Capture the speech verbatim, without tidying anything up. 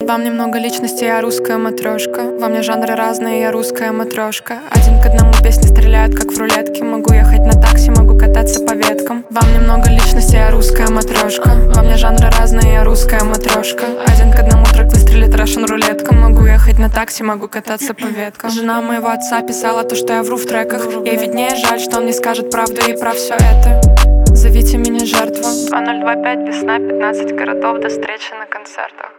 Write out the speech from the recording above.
Во мне много личности, я русская матрешка. Во мне жанры разные, я русская матрешка. Один к одному песни стреляют, как в рулетке. Могу ехать на такси, могу кататься по веткам. Во мне много личности, я русская матрешка. Во мне жанры разные, я русская матрешка. Один к одному трек выстрелит, Russian рулетка. Могу ехать на такси, могу кататься по веткам. Жена моего отца писала то, что я вру в треках. Ей виднее, жаль, что он не скажет правду и про все это. Зовите меня жертва. два ноль два пять, весна, пятнадцать городов, до встречи на концертах.